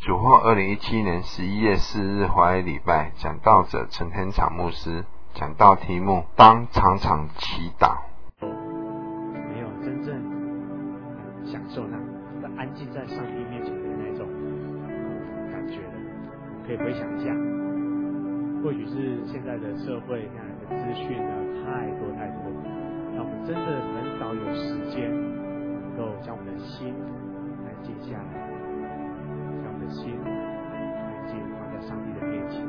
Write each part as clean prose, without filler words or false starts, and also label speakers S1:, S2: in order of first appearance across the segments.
S1: 主后2017年11月4日华语礼拜，讲道者陈天长牧师，讲道题目当常常祈祷。
S2: 没有真正享受那安静在上帝面前的那种感觉的，可以回想一下，或许是现在的社会那样的资讯呢太多，让我们真的很少有时间能够将我们的心安静下来，将我们的心安静放在上帝的面前。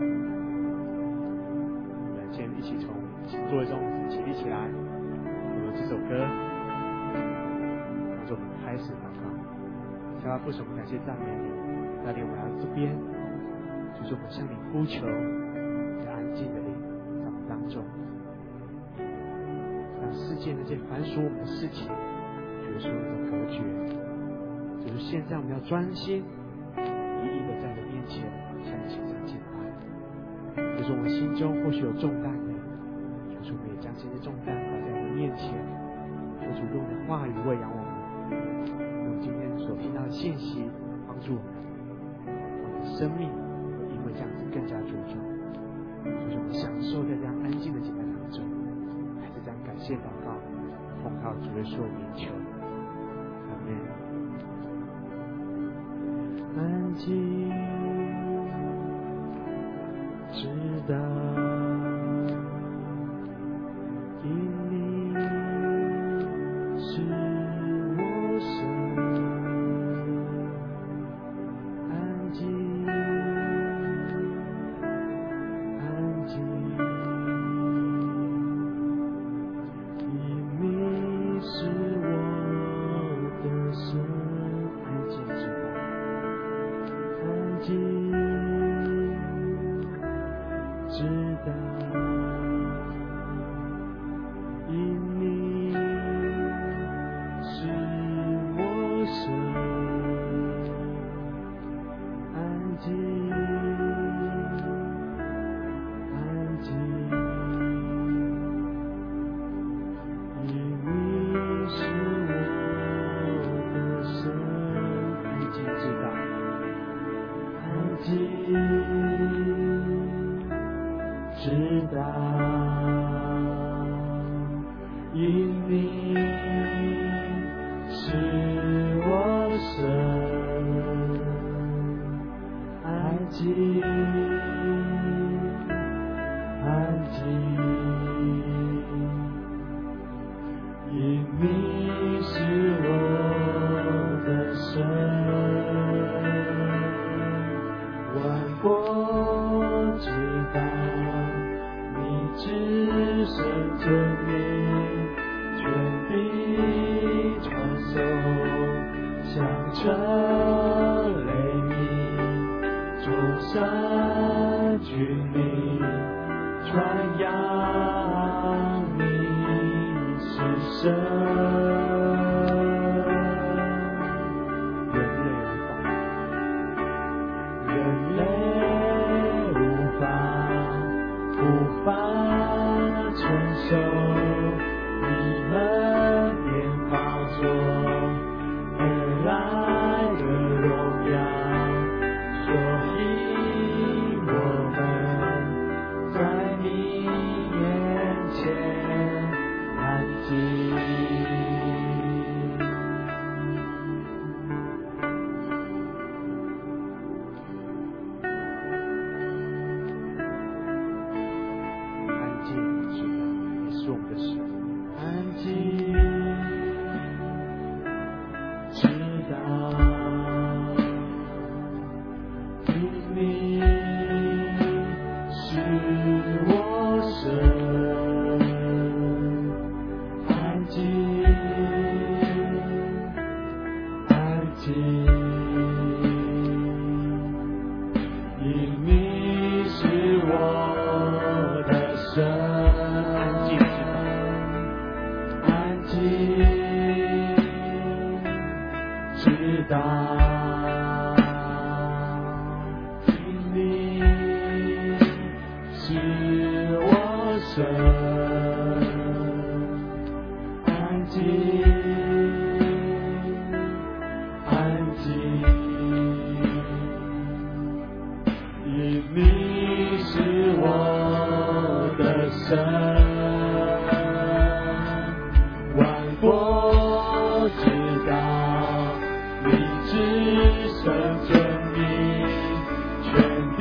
S2: 我们先一起从座位中起立起来，我们这首歌当作我们开始祷告。下巴父神，我们感谢赞美你，带领我们来到这边，就是我们向你呼求，在安静的灵在我们当中，让世界那些烦属我们的事情觉出一种隔绝。就是现在我们要专心一意的在你面前向你献上敬拜。就是我们心中或许有重担的，就是我们也将这些重担摆在你的面前，就是用你的话语喂养我们，用今天所听到的信息帮助我们，我们的生命会因为这样子更加茁壮。就是我们享受在这样安静的敬拜当中，还是这样感谢祷告，奉靠主耶稣的名求，阿们。安静，直到因你是我神。安静，安静，因你是我的神。安静，直到安静，直到因你是我神。安静，安静，因你是我的神。安静，直到安静，直到因你是我神。安静，安静，因你是我的神。万国知道你至圣天命，全地传颂，响彻雷鸣，众山峻岭，传扬你是神。人类无法承受你们变化作而来的荣耀，所以我们在你面前安静。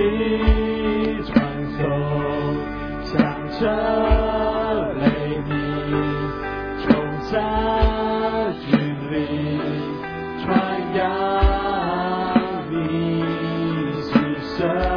S2: 里传颂，响彻雷鸣，冲上军里，传扬你是神。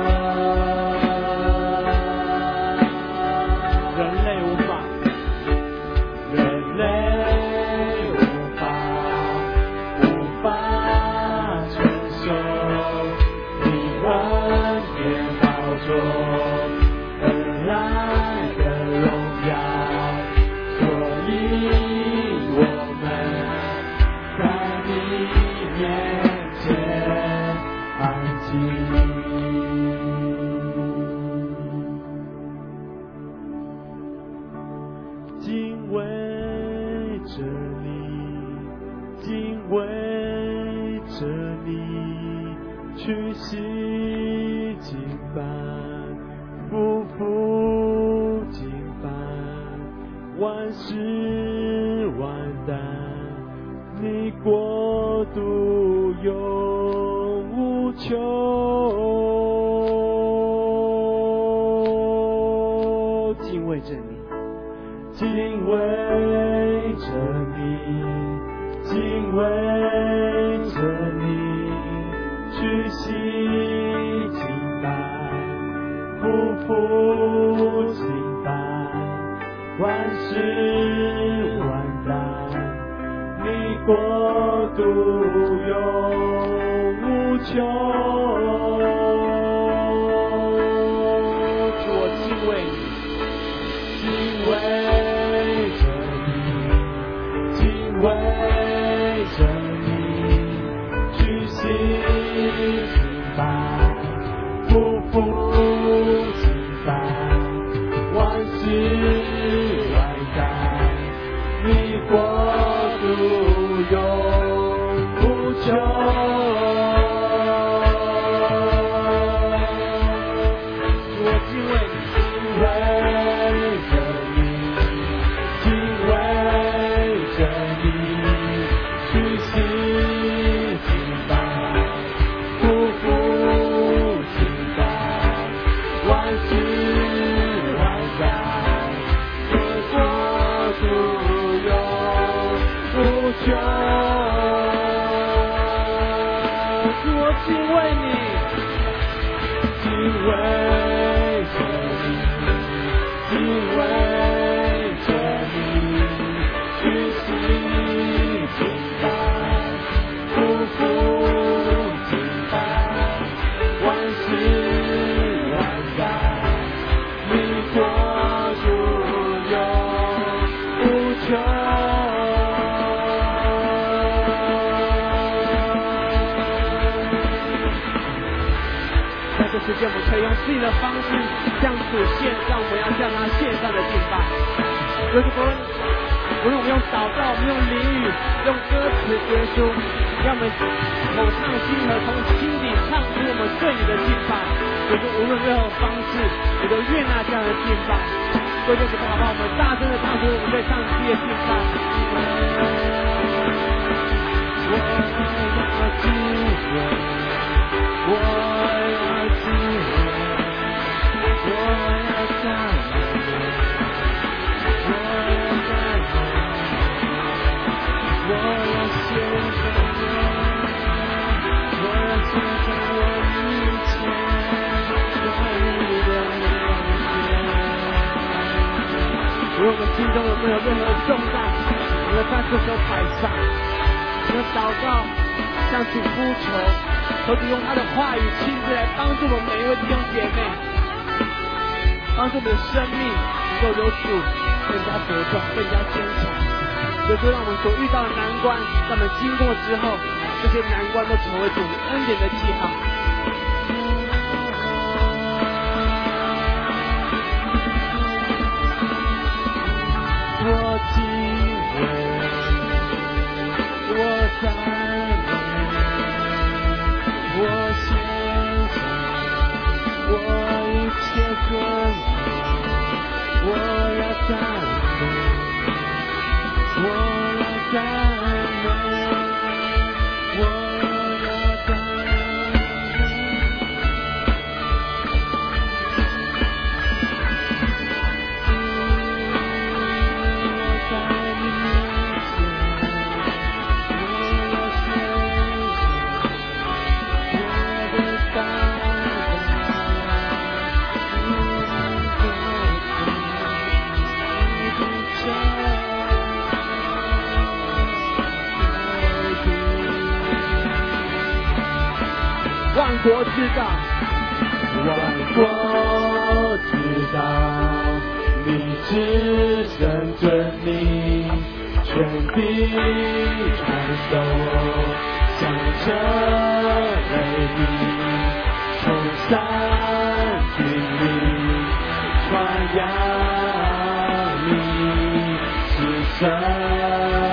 S2: 知道，万国知道，你只身尊你，全地传颂，响彻雷鸣，从山峻岭传扬你是神。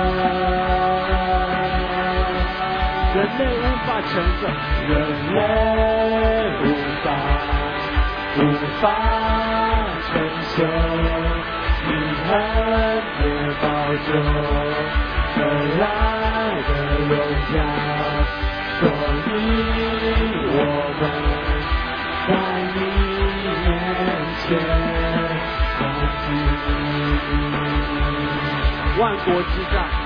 S2: 人类无法承受，人类无法承受，你恩典保守而来的荣耀，所以我们在你面前欢喜。万国之上，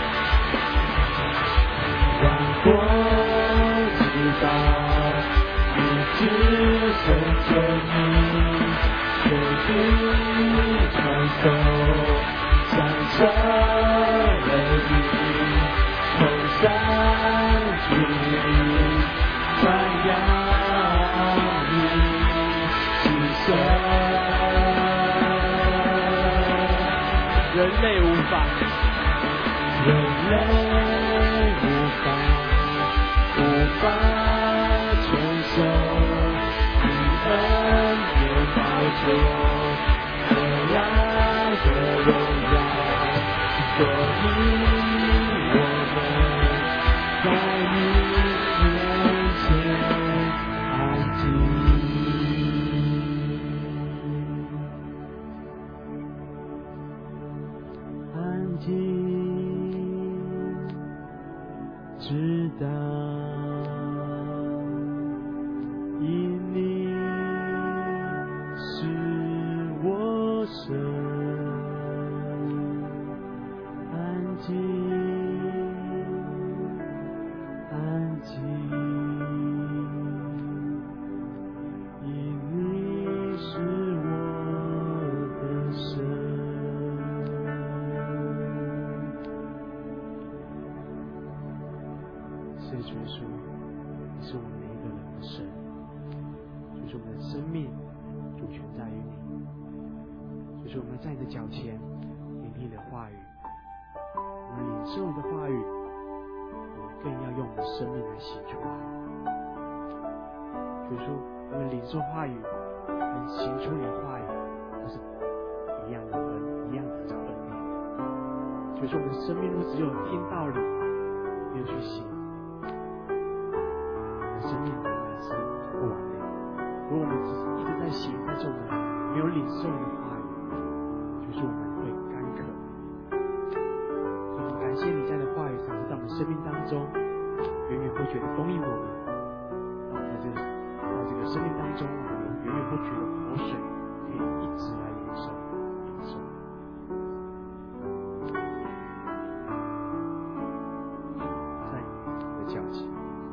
S2: 万国知道，你只身尊你，全地传颂，响彻雷鸣，从山峻岭传扬你是神。人类无法，人类无法承受你恩典保守而来的荣耀，所以我们在你面前安静，知道因你是我神，安静，安静，因你是我的神。所以主说，你是我们每一个人的神，就是我们的生命主权在于你，就是我们在你的脚前聆听你的话语，我们领受你的话语，我们更要用我们的生命来行出来。就是说，我们领受话语跟行出你的话语，都是一样的一样的恩典。就是我们的生命若只有听道理，没有去行，生命仍然是不完美。如果我们只是一直在行，但是我们没有领受你的话语，就是我们会干渴。所以我们感谢你这样的话语赏赐到我们生命当中，源源不绝的供应我们，让我们在这个生命当中，我们源源不绝的活水可以一直来领受。在你的脚前。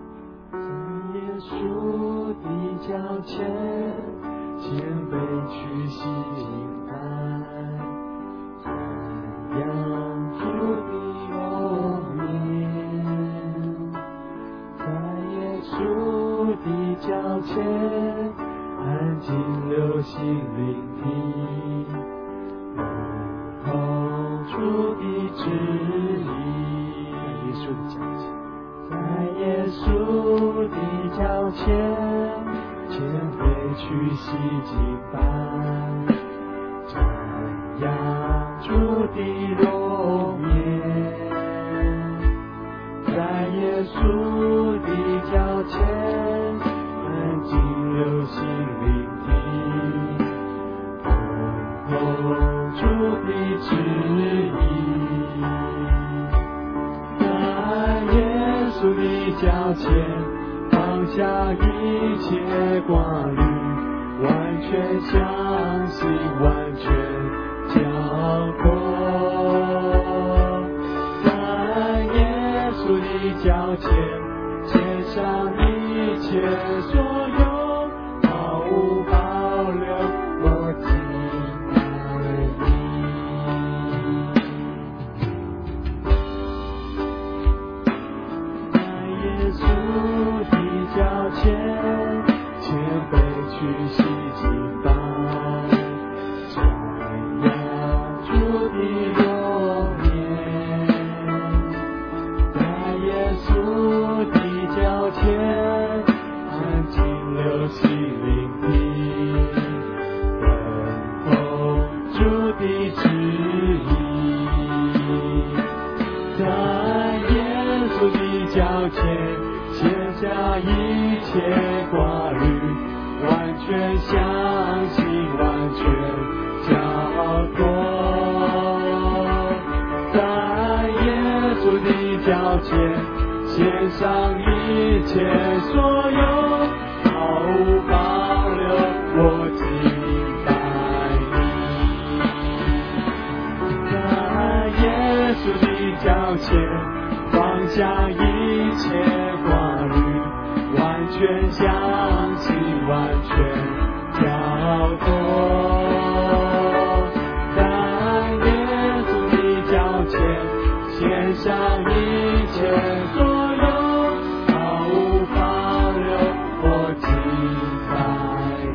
S2: 主的脚前，谦卑屈膝敬拜，瞻仰主的容颜，在耶稣的脚前，安静留心聆听，等候主的旨意。耶稣的脚前。在耶稣的脚前，谦卑屈膝敬拜，瞻仰主的容颜，在耶稣的脚前，安静留心聆听，等候主的旨意。主的脚前，放下一切挂虑，完全相信，完全交托。在耶稣的脚前，献上一切所有，毫无保留，我敬爱你。耶稣的脚前， 谦卑屈膝敬拜，瞻仰主的容颜，在耶稣的脚前安静留心聆听，等候主的旨意，在耶稣的脚前卸下一切挂虑，完全相信，完全交托，在耶稣的脚前献上一切所有，毫无保留，我敬拜你。在耶稣的脚前放下一切挂虑，完全相信，完全交托，在耶稣的脚前献上一切所有，毫无保留，我敬拜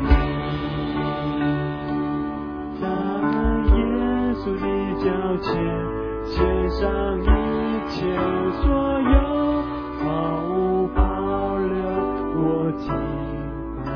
S2: 你。在耶稣的脚前献上一切所有，毫无保留，我敬拜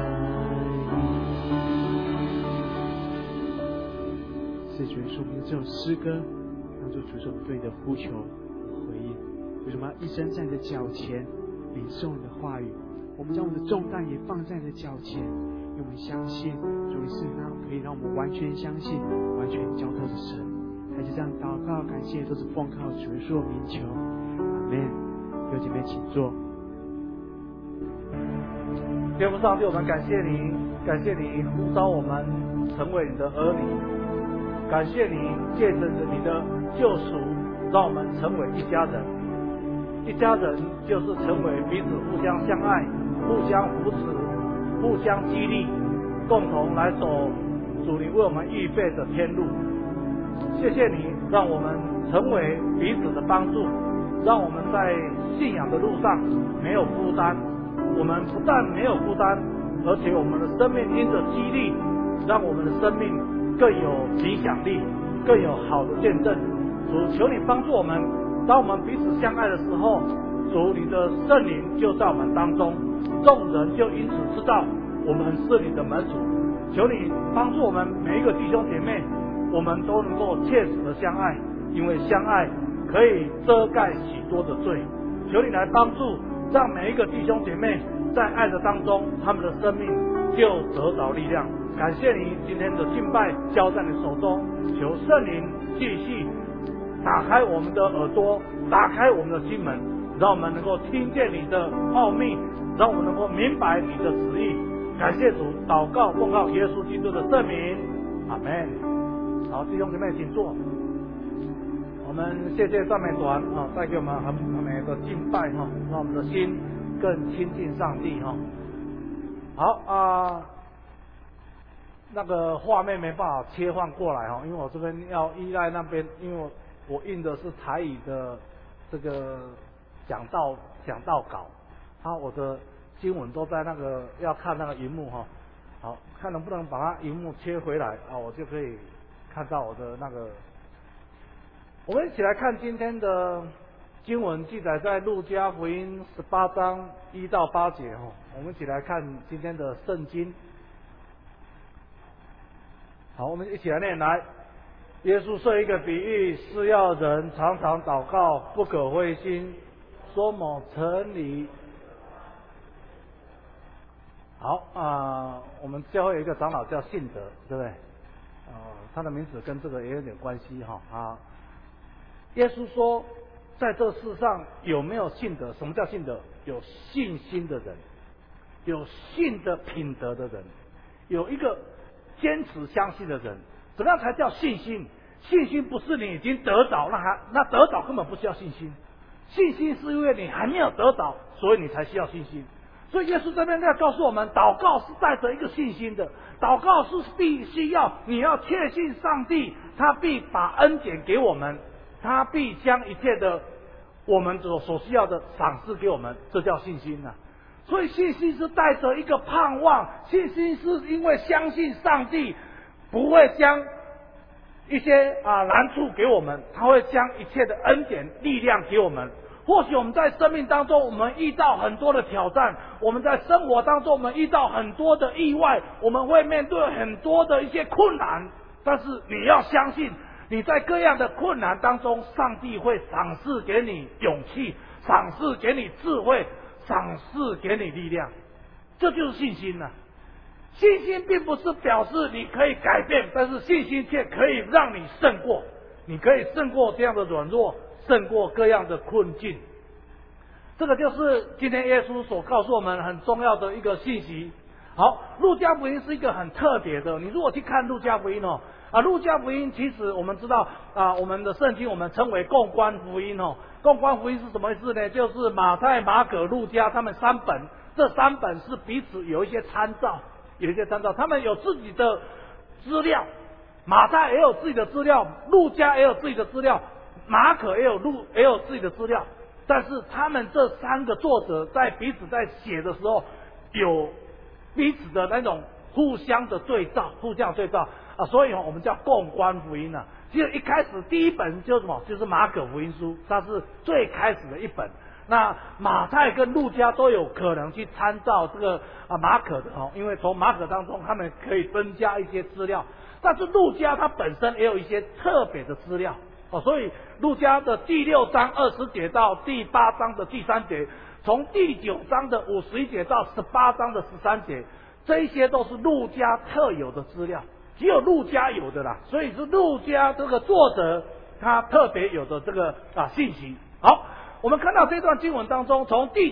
S2: 你。是主说明这首诗歌当作主所对的呼求和回应。为什么要一生在你的脚前领受你的话语？我们将我们的重担也放在你的脚前，因为我们相信主是那可以让我们完全相信、完全交托的神。还是这样祷告感谢，都是奉靠主耶稣的名求，阿们。弟兄姐妹请坐。
S3: 天父上帝，我们感谢你，感谢你呼召我们成为你的儿女，感谢你借着你的救赎，让我们成为一家人。一家人就是成为彼此互相相爱、互相扶持、互相激励，共同来走主你为我们预备的天路。谢谢你让我们成为彼此的帮助，让我们在信仰的路上没有负担。我们不但没有负担，而且我们的生命因着激励，让我们的生命更有影响力，更有好的见证。主，求你帮助我们，当我们彼此相爱的时候，主你的圣灵就在我们当中，众人就因此知道我们是你的门徒。求你帮助我们每一个弟兄姐妹，我们都能够切实的相爱，因为相爱可以遮盖许多的罪。求你来帮助，让每一个弟兄姐妹在爱的当中，他们的生命就得着力量。感谢你今天的敬拜交在你手中，求圣灵继续打开我们的耳朵，打开我们的心门，让我们能够听见你的奥秘，让我们能够明白你的旨意。感谢主，祷告奉靠耶稣基督的圣名，阿们。好，弟兄姐妹请坐。我们谢谢赞美团带给我们很美的敬拜让我们的心更亲近上帝好那个画面没办法切换过来因为我这边要依赖那边，因为我印的是台语的这个讲道稿，我的经文都在那个要看那个荧幕好，看能不能把它荧幕切回来我就可以看到我的那个。我们一起来看今天的经文，记载在路加福音18章1到8节我们一起来看今天的圣经。好，我们一起来念来。耶稣设一个比喻，是要人常常祷告，不可灰心，说某城里。好我们教会有一个长老叫信德，对不对？他的名字跟这个也有点关系耶稣说，在这世上有没有信德？什么叫信德？有信心的人，有信的品德的人，有一个坚持相信的人。怎么样才叫信心？信心不是你已经得着，那得着根本不需要信心。信心是因为你还没有得着，所以你才需要信心。所以耶稣这边在告诉我们，祷告是带着一个信心的，祷告是必须你要确信上帝，他必把恩典给我们，他必将一切的我们所需要的赏赐给我们，这叫信心所以信心是带着一个盼望，信心是因为相信上帝不会将一些难处给我们，他会将一切的恩典力量给我们。或许我们在生命当中，我们遇到很多的挑战，我们在生活当中，我们遇到很多的意外，我们会面对很多的一些困难，但是你要相信，你在各样的困难当中，上帝会赏赐给你勇气，赏赐给你智慧，赏赐给你力量。这就是信心啊。信心并不是表示你可以改变，但是信心却可以让你胜过，你可以胜过这样的软弱，胜过各样的困境。这个就是今天耶稣所告诉我们很重要的一个信息。好，路加福音是一个很特别的，你如果去看路加福音路加福音其实我们知道我们的圣经我们称为共观福音共观福音是什么意思呢？就是马太、马可、路加他们三本，这三本是彼此有一些参照，他们有自己的资料，马太也有自己的资料，路加也有自己的资料，马可也有自己的资料，但是他们这三个作者在彼此在写的时候，有彼此的那种互相的对照，所以我们叫共观福音啊。其实一开始第一本就是什么？就是马可福音书，它是最开始的一本。那马太跟路加都有可能去参照这个马可的因为从马可当中他们可以增加一些资料，但是路加它本身也有一些特别的资料所以路加的第6章20节到第8章的第3节，从第9章的51节到18章的13节，这一些都是路加特有的资料，只有路加有的啦，所以是路加这个作者他特别有的这个信息。好，我们看到这段经文当中，从第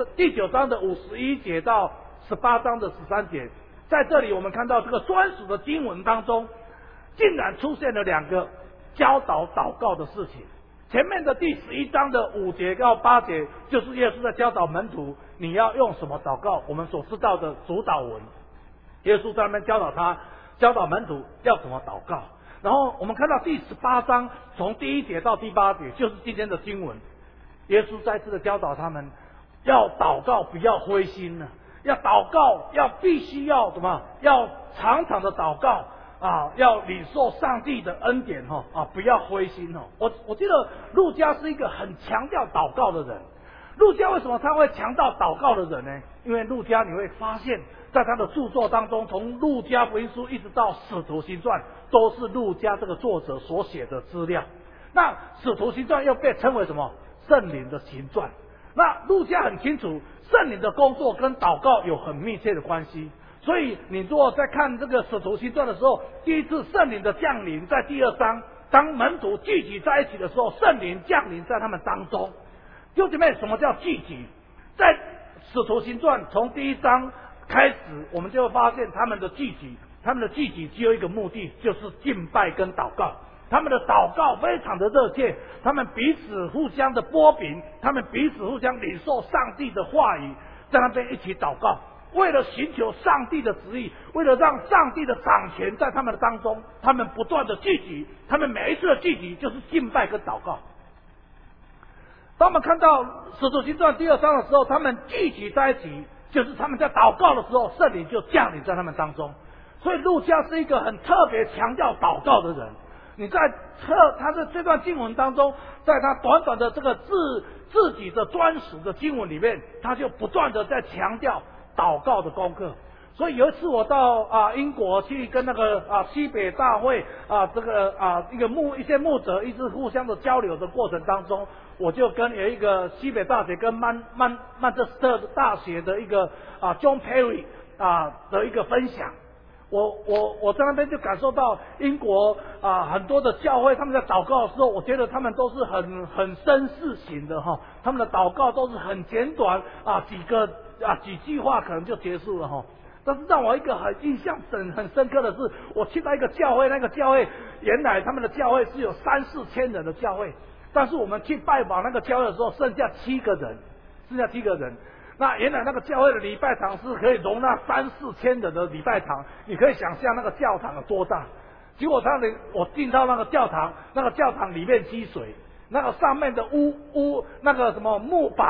S3: 9章的51节到18章的13节，在这里我们看到这个专属的经文当中，竟然出现了2个教导祷告的事情。前面的第11章的5节到8节，就是耶稣在教导门徒你要用什么祷告，我们所知道的主导文，耶稣在那边教导门徒要怎么祷告。然后我们看到第18章从第1节到第8节，就是今天的经文，耶稣再次的教导他们要祷告，不要灰心要祷告，必须要什么？要常常的祷告要领受上帝的恩典不要灰心我记得路加是一个很强调祷告的人。路加为什么他会强调祷告的人呢？因为路加你会发现在他的著作当中，从路加福音书一直到使徒行传，都是路加这个作者所写的资料。那使徒行传又被称为什么？圣灵的行传。那路加很清楚圣灵的工作跟祷告有很密切的关系，所以你如果在看这个使徒行传的时候，第一次圣灵的降临在第2章，当门徒聚集在一起的时候，圣灵降临在他们当中。弟兄姐妹，什么叫聚集？在使徒行传从第1章开始，我们就会发现他们的聚集只有一个目的，就是敬拜跟祷告。他们的祷告非常的热切，他们彼此互相的波饼，他们彼此互相领受上帝的话语，在那边一起祷告，为了寻求上帝的旨意，为了让上帝的掌权在他们的当中，他们不断的聚集，他们每一次的聚集就是敬拜跟祷告。当我们看到使徒行传第2章的时候，他们聚集在一起，就是他们在祷告的时候，圣灵就降临在他们当中。所以路加是一个很特别强调祷告的人。你在他的这段经文当中，在他短短的这个自己的专属的经文里面，他就不断的在强调祷告的功课。所以有一次我到英国去跟那个西北大会一些牧者一直互相的交流的过程当中，我就跟有一个西北大学跟曼彻斯特大学的一个John Perry 的一个分享。我在那边就感受到英国很多的教会他们在祷告的时候，我觉得他们都是很绅士型的他们的祷告都是很简短几句话可能就结束了但是让我一个很印象很深刻的是，我去到一个教会，那个教会原来他们的教会是有3-4千人的教会，但是我们去拜访那个教会的时候，剩下7个人。那原来那个教会的礼拜堂是可以容纳3-4千人的礼拜堂，你可以想象那个教堂有多大。结果我进到那个教堂里面积水，那个上面的那个什么木板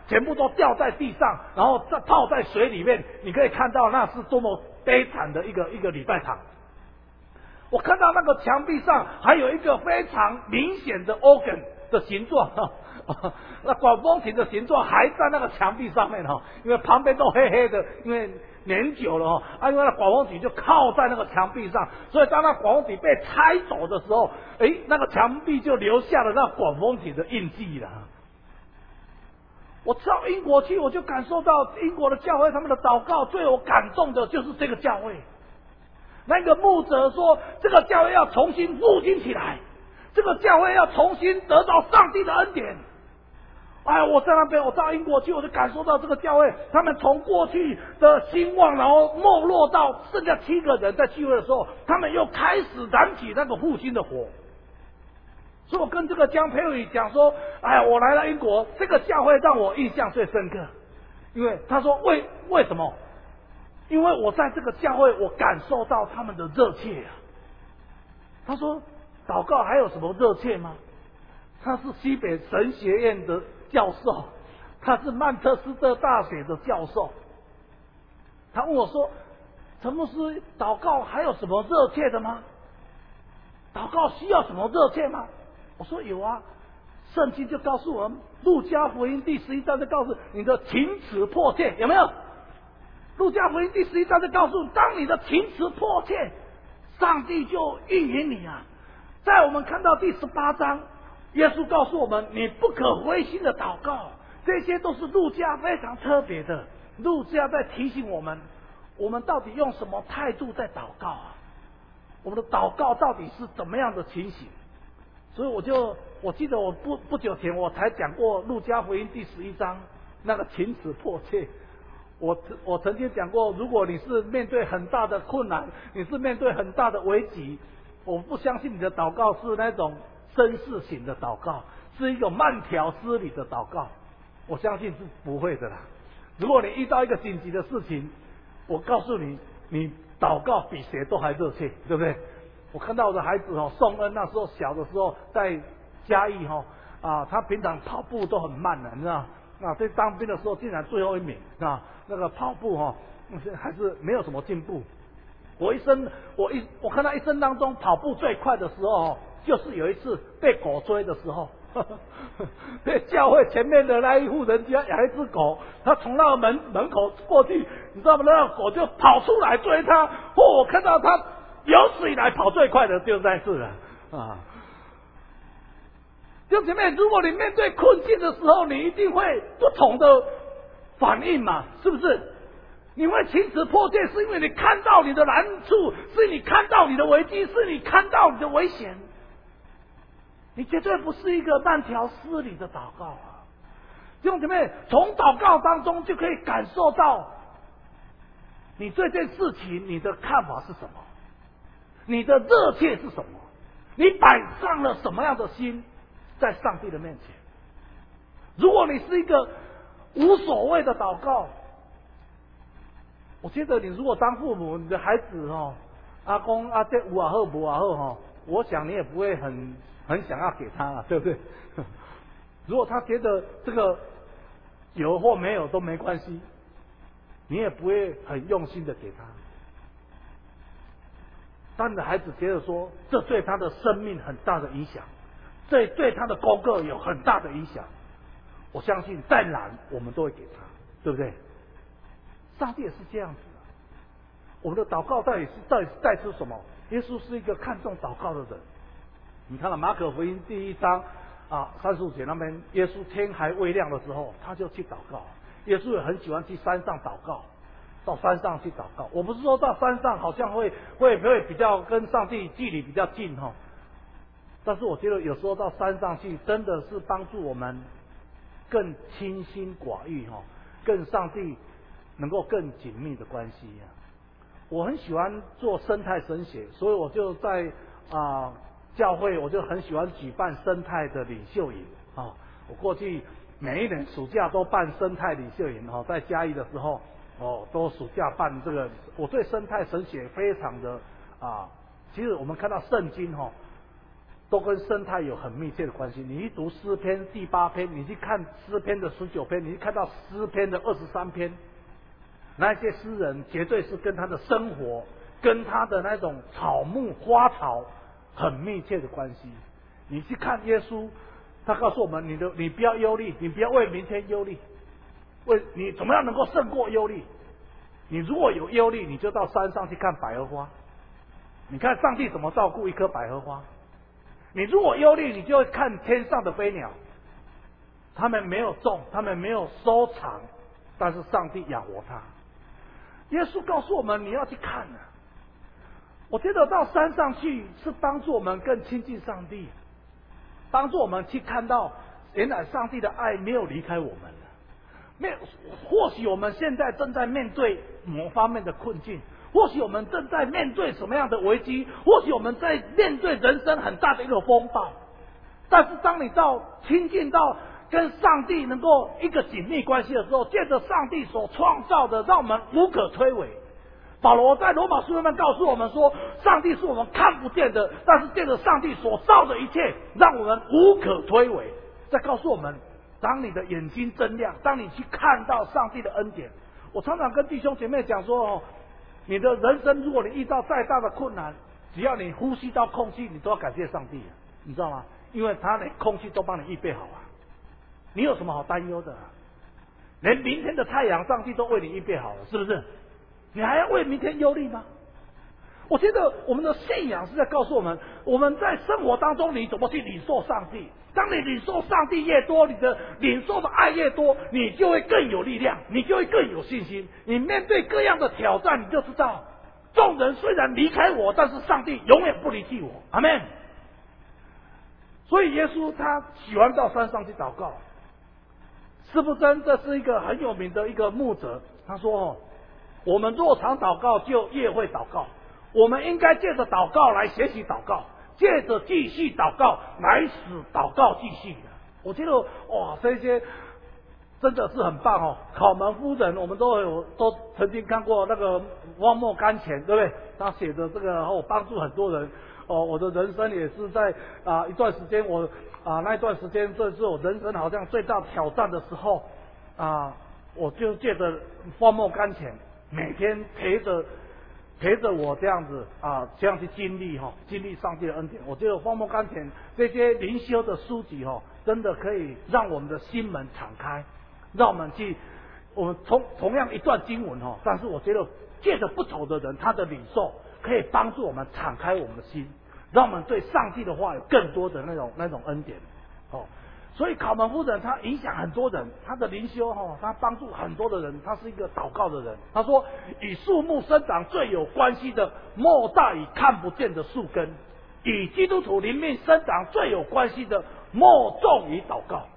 S3: 全部都掉在地上，然后再泡在水里面，你可以看到那是多么悲惨的一个礼拜堂。我看到那个墙壁上还有一个非常明显的 organ 的形状，那管风琴的形状还在那个墙壁上面哈，因为旁边都黑黑的，因为年久了哈，因为那管风琴就靠在那个墙壁上，所以当那管风琴被拆走的时候，那个墙壁就留下了那管风琴的印记了。我到英国去，我就感受到英国的教会他们的祷告最有感动的就是这个教会。那个牧者说，这个教会要重新复兴起来，这个教会要重新得到上帝的恩典。我在那边，我到英国去，我就感受到这个教会，他们从过去的兴旺，然后没落到剩下7个人在聚会的时候，他们又开始燃起那个复兴的火。所以我跟这个江培宇讲说，我来了英国，这个教会让我印象最深刻，因为他说为什么？因为我在这个教会，我感受到他们的热切啊。他说，祷告还有什么热切吗？他是西北神学院的教授，他是曼彻斯特大学的教授。他问我说，陈牧师，祷告还有什么热切的吗？祷告需要什么热切吗？我说有啊，圣经就告诉我们，路加福音第11章就告诉你的情辞迫切，有没有？路加福音第11章就告诉你，当你的情辞迫切，上帝就应允你啊。在我们看到第18章，耶稣告诉我们，你不可灰心的祷告，这些都是路加非常特别的。路加在提醒我们，我们到底用什么态度在祷告啊？我们的祷告到底是怎么样的情形？所以我记得我不久前我才讲过路加福音第11章那个情辞迫切。我曾经讲过，如果你是面对很大的困难，你是面对很大的危机，我不相信你的祷告是那种绅士型的祷告，是一种慢条斯理的祷告，我相信是不会的啦。如果你遇到一个紧急的事情，我告诉你，你祷告比谁都还热切，对不对？我看到我的孩子宋恩那时候小的时候在嘉义他平常跑步都很慢的，你知道。在当兵的时候竟然最后一名那个跑步还是没有什么进步。我看他一生当中跑步最快的时候就是有一次被狗追的时候，被教会前面的那一户人家养一只狗，他从那个门口过去，你知道吗？那个狗就跑出来追他，我看到他有史以来跑最快的就在这了啊。弟兄姐妹，如果你面对困境的时候，你一定会不同的反应嘛，是不是？你会情辞迫切，是因为你看到你的难处，是你看到你的危机，是你看到你的危险。你绝对不是一个慢条斯理的祷告啊！弟兄姐妹，从祷告当中就可以感受到你对这件事情你的看法是什么，你的热切是什么，你摆上了什么样的心在上帝的面前。如果你是一个无所谓的祷告，我觉得你如果当父母，你的孩子阿公阿姐有也好无也好我想你也不会很想要给他对不对？如果他觉得这个有或没有都没关系，你也不会很用心的给他。当你的孩子觉得说这对他的生命很大的影响，这对他的功课有很大的影响，我相信再难我们都会给他，对不对？上帝也是这样子的。我们的祷告到底带出什么？耶稣是一个看重祷告的人。你看了马可福音第1章35节那边，耶稣天还未亮的时候，他就去祷告。耶稣也很喜欢去山上祷告，到山上去祷告。我不是说到山上好像会比较跟上帝距离比较近但是我觉得有时候到山上去，真的是帮助我们更清心寡欲跟上帝能够更紧密的关系我很喜欢做生态神学，所以我就在教会我就很喜欢举办生态的领袖营我过去每一年暑假都办生态领袖营在嘉义的时候都暑假办这个。我对生态神学非常的其实我们看到圣经都跟生态有很密切的关系。你去读诗篇第8篇，你去看诗篇的19篇，你去看到诗篇的23篇，那些诗人绝对是跟他的生活，跟他的那种草木花草很密切的关系。你去看耶稣，他告诉我们，你不要忧虑，你不要为明天忧虑，为你怎么样能够胜过忧虑。你如果有忧虑，你就到山上去看百合花，你看上帝怎么照顾一棵百合花。你如果忧虑，你就会看天上的飞鸟，他们没有种，他们没有收藏，但是上帝养活他。耶稣告诉我们，你要去看啊。我觉得到山上去是帮助我们更亲近上帝，帮助我们去看到原来上帝的爱没有离开我们了。或许我们现在正在面对某方面的困境，或许我们正在面对什么样的危机，或许我们在面对人生很大的一个风暴。但是当你亲近到跟上帝能够一个紧密关系的时候，借着上帝所创造的，让我们无可推诿。保罗在罗马书里面告诉我们说，上帝是我们看不见的，但是借着上帝所造的一切，让我们无可推诿。在告诉我们，当你的眼睛睁亮，当你去看到上帝的恩典。我常常跟弟兄姐妹讲说，你的人生如果你遇到再大的困难，只要你呼吸到空气，你都要感谢上帝，你知道吗？因为他连空气都帮你预备好了，你有什么好担忧的？连明天的太阳上帝都为你预备好了，是不是？你还要为明天忧虑吗？我觉得我们的信仰是在告诉我们，我们在生活当中你怎么去领受上帝。当你领受上帝越多，你的领受的爱越多，你就会更有力量，你就会更有信心。你面对各样的挑战，你就知道，众人虽然离开我，但是上帝永远不离弃我。阿们。所以耶稣他喜欢到山上去祷告。司布真这是一个很有名的一个牧者，他说我们若常祷告，就越会祷告。我们应该借着祷告来学习祷告，借着继续祷告来使祷告继续的。我觉得哇，这些真的是很棒哦。考门夫人我们都曾经看过那个荒漠甘泉，对不对？他写的这个帮助很多人。我的人生也是在一段时间，那一段时间，这是我人生好像最大挑战的时候我就借着荒漠甘泉，每天陪着我这样子这样去经历上帝的恩典。我觉得荒漠甘泉这些灵修的书籍真的可以让我们的心门敞开，让我们同样一段经文但是我觉得借着不同的人，他的领受可以帮助我们敞开我们的心，让我们对上帝的话有更多的那种恩典。所以考门夫人他影响很多人，他的灵修他帮助很多的人，他是一个祷告的人。他说，与树木生长最有关系的，莫大于看不见的树根；与基督徒灵命生长最有关系的，莫重于祷告。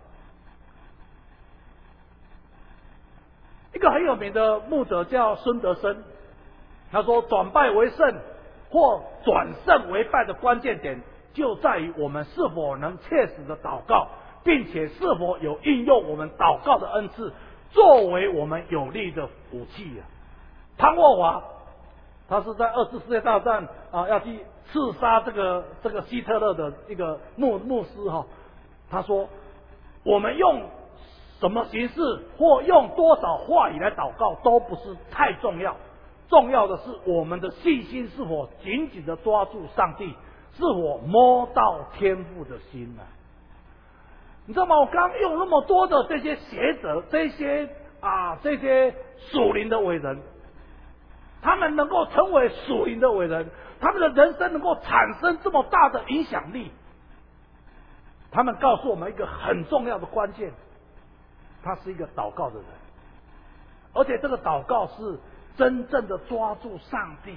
S3: 一个很有名的牧者叫孙德生，他说，转败为胜或转胜为败的关键点，就在于我们是否能切实的祷告，并且是否有运用我们祷告的恩赐，作为我们有力的武器潘霍华，他是在2次世界大战要去刺杀这个希特勒的一个牧师他说，我们用什么形式或用多少话语来祷告都不是太重要，重要的是我们的信心是否紧紧的抓住上帝，是否摸到天父的心呢？你知道吗？我刚用那么多的这些学者，这些属灵的伟人，他们能够成为属灵的伟人，他们的人生能够产生这么大的影响力，他们告诉我们一个很重要的关键，他是一个祷告的人，而且这个祷告是真正的抓住上帝，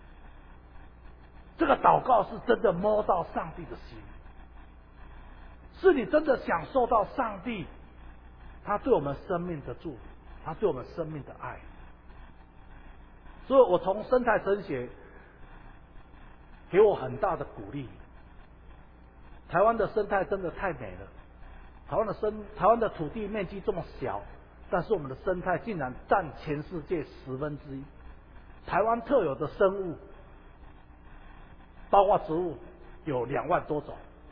S3: 这个祷告是真的摸到上帝的心，是你真的享受到上帝他对我们生命的祝福，他对我们生命的爱。所以我从生态神学给我很大的鼓励。台湾的生态真的太美了，台湾的土地面积这么小，但是我们的生态竟然占全世界1/10。台湾特有的生物，包括植物有2万多种，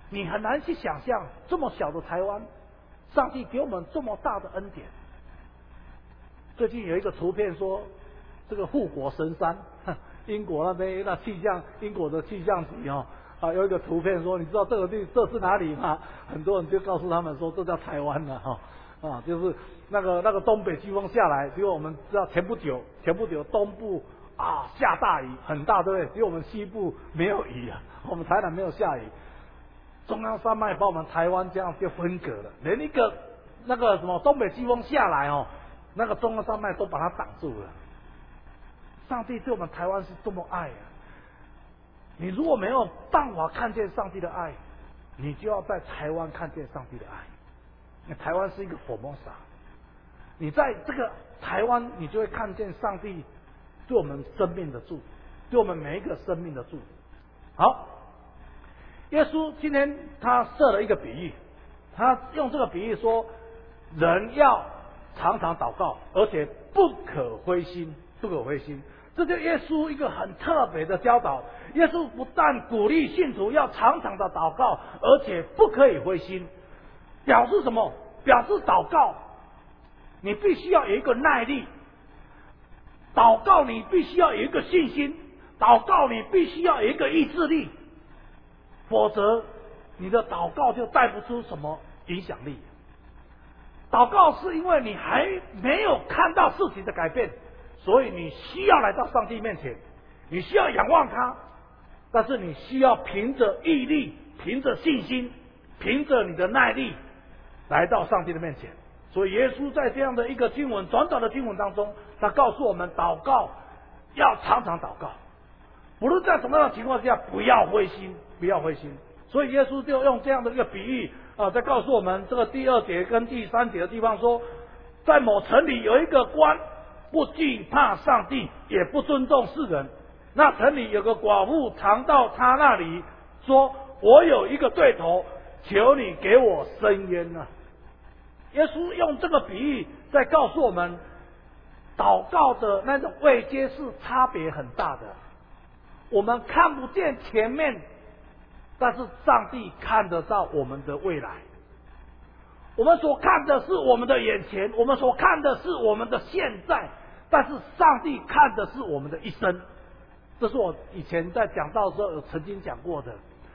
S3: 你很难去想象这么小的台湾，上帝给我们这么大的恩典。最近有一个图片说，这个护国神山，英国那边那气象，英国的气象局有一个图片说，你知道这是哪里吗？很多人就告诉他们说，这叫台湾了就是那个东北季风下来，结果我们知道前不久东部下大雨很大，对不对？结果我们西部没有雨啊，我们台南没有下雨。中央山脉把我们台湾这样就分隔了，连一个那个什么东北季风下来那个中央山脉都把它挡住了。上帝对我们台湾是这么爱啊！你如果没有办法看见上帝的爱，你就要在台湾看见上帝的爱。那台湾是一个Formosa，你在这个台湾，你就会看见上帝对我们生命的祝福，对我们每一个生命的祝福。好，耶稣今天他设了一个比喻，他用这个比喻说，人要常常祷告，而且不可灰心，不可灰心。这就耶稣一个很特别的教导。耶稣不但鼓励信徒要常常的祷告，而且不可以灰心。表示什么？表示祷告，你必须要有一个耐力；祷告你必须要有一个信心；祷告你必须要有一个意志力，否则你的祷告就带不出什么影响力。祷告是因为你还没有看到事情的改变，所以你需要来到上帝面前，你需要仰望他，但是你需要凭着毅力，凭着信心，凭着你的耐力来到上帝的面前。所以耶稣在这样的一个经文，短短的经文当中，他告诉我们祷告要常常祷告，无论在什么样的情况下，不要灰心，不要灰心。所以耶稣就用这样的一个比喻在告诉我们，这个第2节跟第3节的地方说，在某城里有一个官，不惧怕上帝，也不尊重世人。那城里有个寡妇常到他那里说，我有一个对头，求你给我伸冤啊。耶稣用这个比喻在告诉我们，祷告的那种位阶是差别很大的。我们看不见前面，但是上帝看得到我们的未来。我们所看的是我们的眼前，我们所看的是我们的现在，但是上帝看的是我们的一生。这是我以前在讲道的时候有曾经讲过的。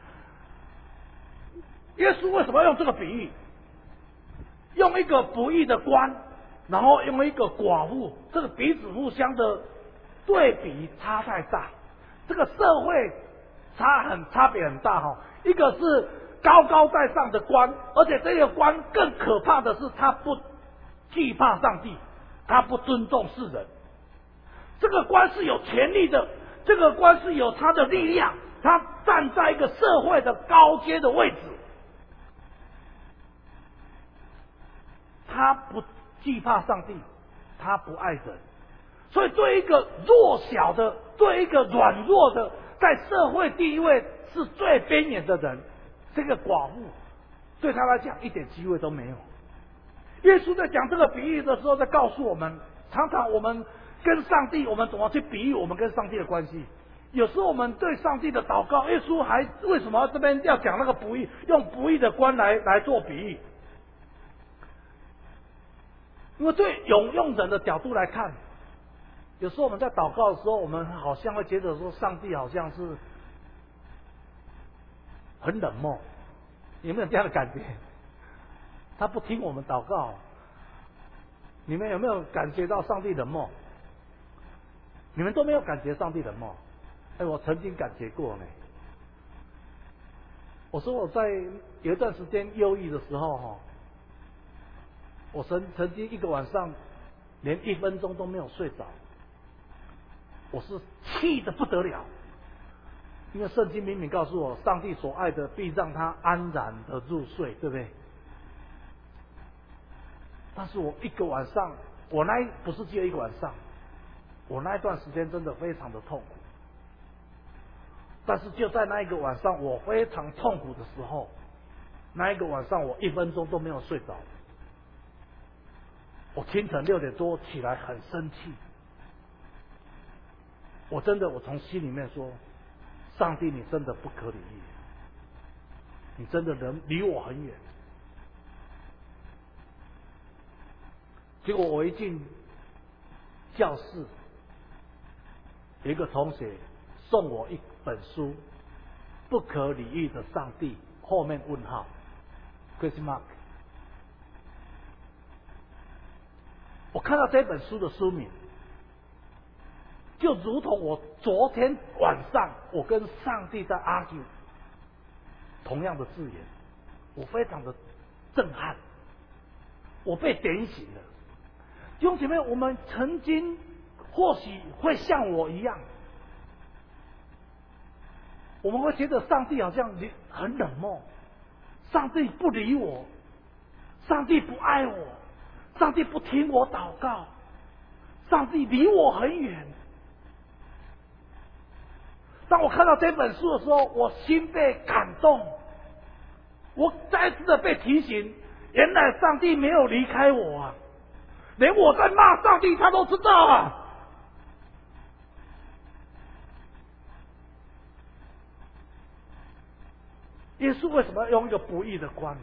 S3: 耶稣为什么要用这个比喻？用一个不义的官，然后用一个寡妇，这个彼此互相的对比差太大，这个社会差别很大一个是高高在上的官，而且这个官更可怕的是，他不惧怕上帝，他不尊重世人。这个官是有权力的，这个官是有他的力量，他站在一个社会的高阶的位置，他不惧怕上帝，他不爱人。所以对一个弱小的，对一个软弱的，在社会地位是最边缘的人，这个寡妇对他来讲一点机会都没有。耶稣在讲这个比喻的时候，在告诉我们，常常我们跟上帝，我们怎么去比喻我们跟上帝的关系？有时候我们对上帝的祷告，耶稣还为什么这边要讲那个不义，用不义的官来做比喻？因为对用人的角度来看，有时候我们在祷告的时候，我们好像会觉得说，上帝好像是很冷漠，有没有这样的感觉？他不听我们祷告，你们有没有感觉到上帝冷漠？你们都没有感觉上帝冷漠？我曾经感觉过呢。我说我在有一段时间忧郁的时候我曾经一个晚上连1分钟都没有睡着，我是气得不得了。因为圣经明明告诉我，上帝所爱的必让他安然的入睡，对不对？但是我一个晚上，不是只有一个晚上，我那一段时间真的非常的痛苦。但是就在那一个晚上，我非常痛苦的时候，那一个晚上我1分钟都没有睡着。我清晨6点多起来，很生气。我从心里面说，上帝你真的不可理喻。 你真的人离我很远。结果我一进教室，有一个同学送我一本书《不可理喻的上帝》，后面问号 question mark。我看到这本书的书名，就如同我昨天晚上我跟上帝在 argue 同样的字眼，我非常的震撼，我被点醒了。弟兄姐妹，我们曾经或许会像我一样，我们会觉得上帝好像很冷漠，上帝不理我，上帝不爱我，上帝不听我祷告，上帝离我很远。当我看到这本书的时候，我心被感动，我再次的被提醒，原来上帝没有离开我啊，连我在骂上帝他都知道啊。耶稣为什么要用一个不义的光？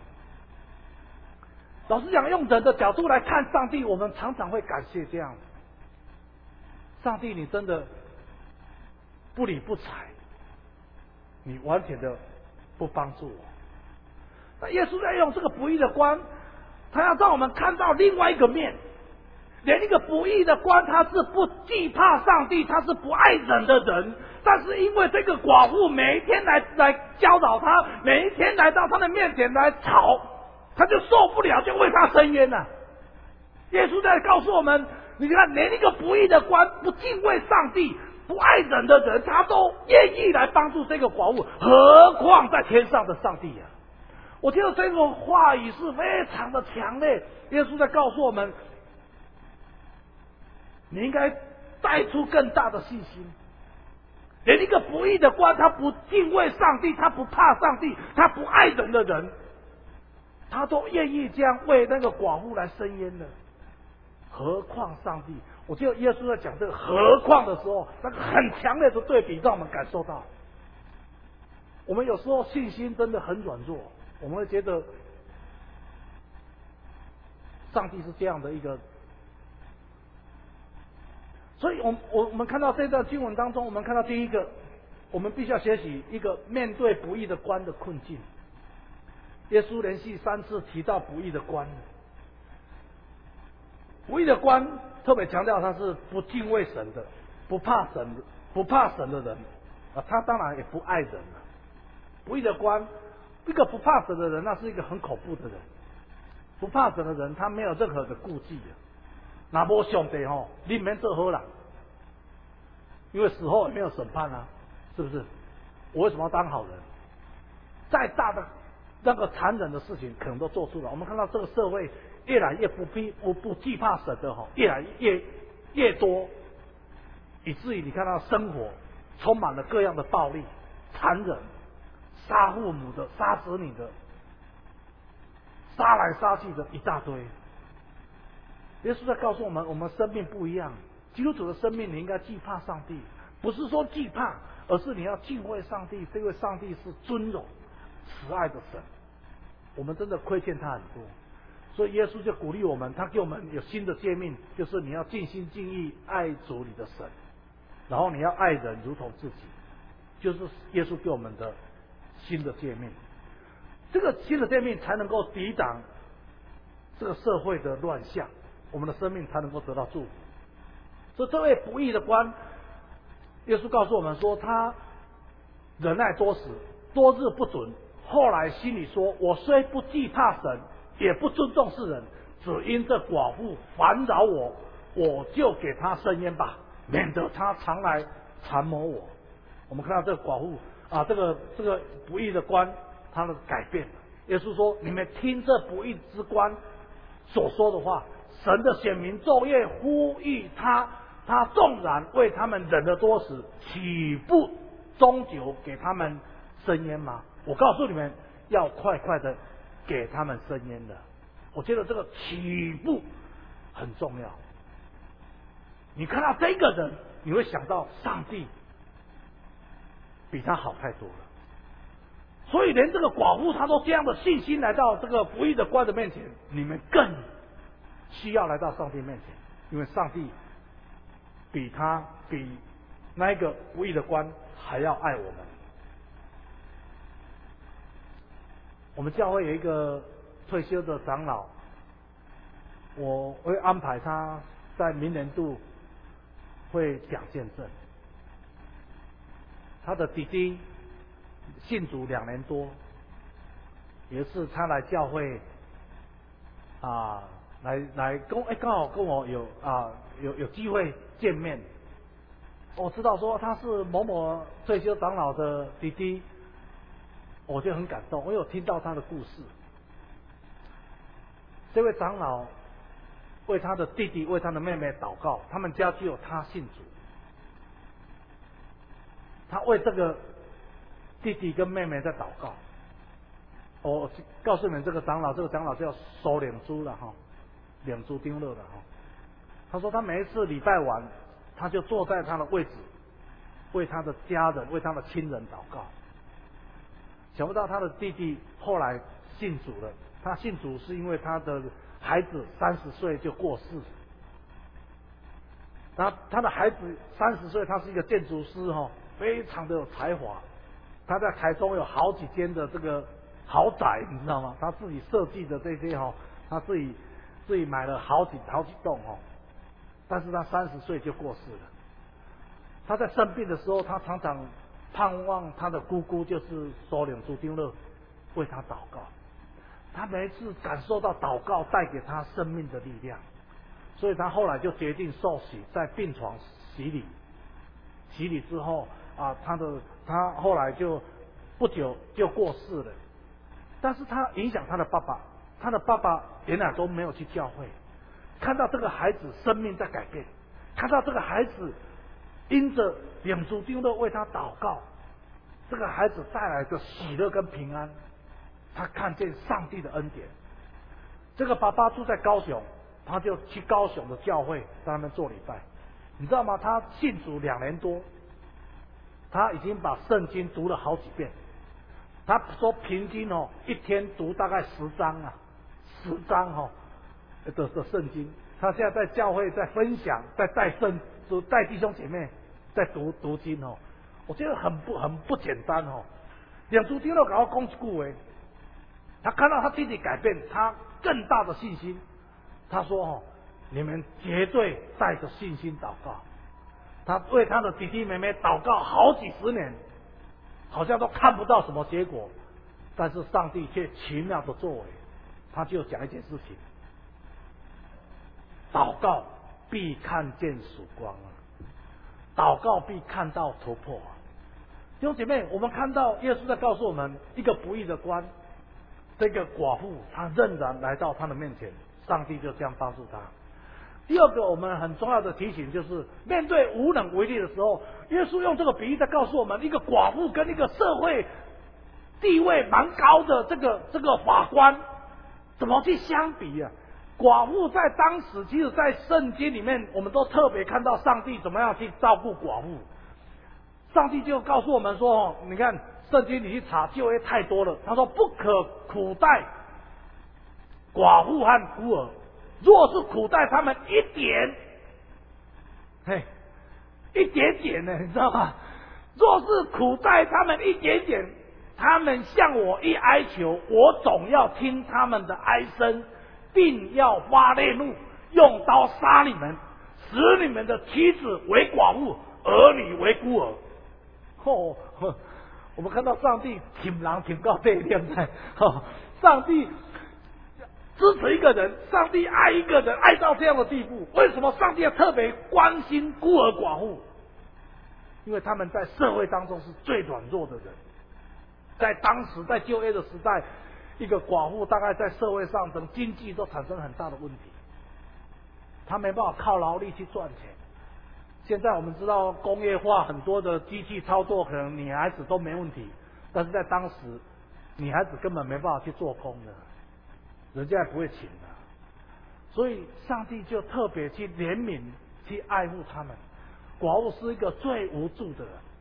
S3: 老实讲，用人的角度来看上帝，我们常常会感谢这样。上帝，你真的不理不睬，你完全的不帮助我。那耶稣在用这个不义的光，他要让我们看到另外一个面。连一个不义的官，他是不惧怕上帝，他是不爱人的人，但是因为这个寡妇每一天来教导他，每一天来到他的面前来吵，他就受不了，就为他伸冤了。耶稣在告诉我们，你看，连一个不义的官，不敬畏上帝，不爱人的人，他都愿意来帮助这个寡妇，何况在天上的上帝啊！我觉得这个话语是非常的强烈。耶稣在告诉我们，你应该带出更大的信心。连一个不义的官，他不敬畏上帝，他不怕上帝，他不爱人的人，他都愿意这样为那个寡妇来伸冤的，何况上帝？我记得耶稣在讲这个何况的时候，那个很强烈的对比让我们感受到，我们有时候信心真的很软弱，我们会觉得上帝是这样的一个。所以我们看到这段经文当中，我们看到第一个，我们必须要学习一个面对不义的官的困境。耶稣连续3次提到不义的官，不义的官特别强调他是不敬畏神的，不怕神的人啊，他当然也不爱人了。不义的官，一个不怕神的人，那是一个很恐怖的人。不怕神的人，他没有任何的顾忌的。那无上帝吼，你免做好人，因为死后也没有审判啊，是不是？我为什么要当好人？再大的那个残忍的事情，可能都做出来。我们看到这个社会越来越不惧怕神的吼，越来越多，以至于你看到生活充满了各样的暴力、残忍，杀父母的、杀子女的、杀来杀去的一大堆。耶稣在告诉我们，我们生命不一样。基督徒的生命，你应该惧怕上帝，不是说惧怕，而是你要敬畏上帝，因为上帝是尊荣、慈爱的神。我们真的亏欠他很多，所以耶稣就鼓励我们，他给我们有新的诫命，就是你要尽心尽意爱主你的神，然后你要爱人如同自己，就是耶稣给我们的新的诫命。这个新的诫命才能够抵挡这个社会的乱象，我们的生命才能够得到祝福。所以这位不义的官，耶稣告诉我们说，他忍耐多时，多日不准，后来心里说，我虽不惧怕神，也不尊重世人，只因这寡妇烦扰我，我就给他伸冤吧，免得他常来缠磨我。我们看到这个寡妇啊，这个不义的官，他的改变。耶稣说，你们听这不义之官所说的话，神的选民昼夜呼吁他，他纵然为他们忍得多时，岂不终究给他们伸冤吗？我告诉你们，要快快的给他们伸冤的。我觉得这个起步很重要。你看到这个人，你会想到上帝比他好太多了。 所以连这个寡妇她都这样的信心来到这个不义的官的面前，你们更需要来到上帝面前，因为上帝比那一个不义的官还要爱我们。我们教会有一个退休的长老，我会安排他在明年度会讲见证。他的弟弟信主2年多，有一次他来教会来刚好跟我有机会见面。我知道说他是某某退休长老的弟弟，我就很感动，我有听到他的故事。这位长老为他的弟弟、为他的妹妹祷告，他们家只有他信主。他为这个弟弟跟妹妹在祷告。我告诉你们，这个长老叫收领珠了哈，领珠丁乐的哈。他说他每一次礼拜晚，他就坐在他的位置，为他的家人、为他的亲人祷告。想不到他的弟弟后来信主了。他信主是因为他的孩子30岁就过世。他的孩子30岁，他是一个建筑师哈，非常的有才华。他在台中有好几间的这个豪宅，你知道吗？他自己设计的这些哈，他自己买了好几栋哈。但是他30岁就过世了。他在生病的时候，他常常盼望他的姑姑就是收领朱丁乐为他祷告。他每一次感受到祷告带给他生命的力量，所以他后来就决定受洗，在病床洗礼。洗礼之后他后来就不久就过世了。但是他影响他的爸爸，他的爸爸原来都没有去教会，看到这个孩子生命在改变，看到这个孩子因着领主丁乐为他祷告，这个孩子带来的喜乐跟平安，他看见上帝的恩典。这个爸爸住在高雄，他就去高雄的教会在那边做礼拜。你知道吗？他信主2年多，他已经把圣经读了好几遍。他说平均一天读大概10章10章的圣经。他现在在教会在分享，在带弟兄姐妹在读经我觉得很不简单领主丁乐跟我讲一句话，他看到他弟弟改变，他更大的信心。他说你们绝对带着信心祷告。他为他的弟弟妹妹祷告好几10年，好像都看不到什么结果，但是上帝却奇妙的作为。他就讲一件事情：祷告必看见曙光祷告必看到突破弟兄姐妹，我们看到耶稣在告诉我们，一个不义的官，这个寡妇，她仍然来到他的面前，上帝就这样帮助他。第二个我们很重要的提醒就是，面对无能为力的时候，耶稣用这个比喻在告诉我们，一个寡妇跟一个社会地位蛮高的这个法官怎么去相比寡妇在当时，其实在圣经里面，我们都特别看到上帝怎么样去照顾寡妇。上帝就告诉我们说你看圣经你去查，旧约太多了。他说不可苦待寡妇和孤儿，若是苦待他们一点点呢，你知道吗？若是苦待他们一点点，他们向我一哀求，我总要听他们的哀声，并要发烈怒，用刀杀你们，使你们的妻子为寡妇，儿女为孤儿。我们看到上帝挺狼挺高这一点上帝支持一个人，上帝爱一个人，爱到这样的地步。为什么上帝要特别关心孤儿寡妇？因为他们在社会当中是最软弱的人。在当时在旧约的时代，一个寡妇大概在社会上等经济都产生很大的问题，他没办法靠劳力去赚钱。现在我们知道工业化很多的机器操作，可能女孩子都没问题，但是在当时女孩子根本没办法去做工的，人家也不会请的。所以上帝就特别去怜悯，去爱护他们。寡妇是一个最无助的人，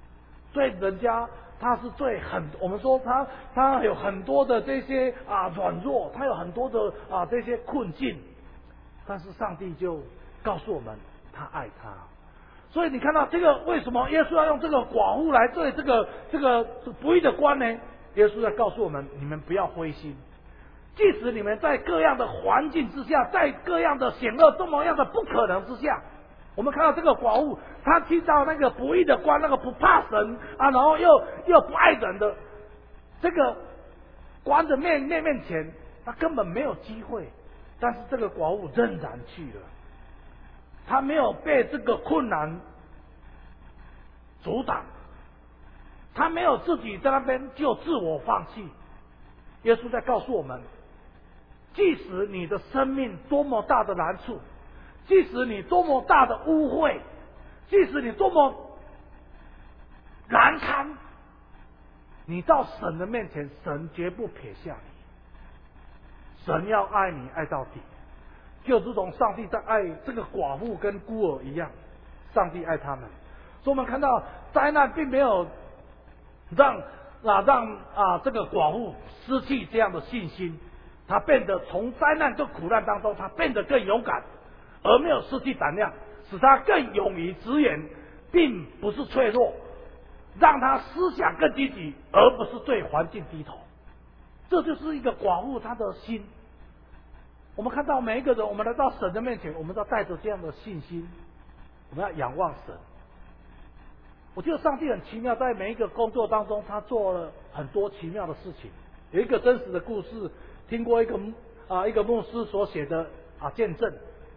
S3: 所以人家他是我们说他有很多的这些软弱，他有很多的这些困境，但是上帝就告诉我们他爱他。所以你看到这个，为什么耶稣要用这个寡妇来对这个不义的官呢？耶稣在告诉我们，你们不要灰心，即使你们在各样的环境之下，在各样的险恶这么样的不可能之下，我们看到这个寡妇，她听到那个不义的官，那个不怕神然后又不爱人的这个官的面前，她根本没有机会，但是这个寡妇仍然去了。他没有被这个困难阻挡，他没有自己在那边就自我放弃。耶稣在告诉我们，即使你的生命多么大的难处，即使你多么大的污秽，即使你多么难堪，你到神的面前，神绝不撇下你，神要爱你爱到底。就如同上帝在爱这个寡妇跟孤儿一样，上帝爱他们。所以我们看到灾难并没有让这个寡妇失去这样的信心，他变得从灾难跟苦难当中，他变得更勇敢，而没有失去胆量，使他更勇于直言，并不是脆弱，让他思想更积极，而不是对环境低头。这就是一个寡妇她的心。我们看到每一个人，我们来到神的面前，我们都要带着这样的信心，我们要仰望神。我觉得上帝很奇妙，在每一个工作当中，他做了很多奇妙的事情。有一个真实的故事，听过一个牧师所写的见证。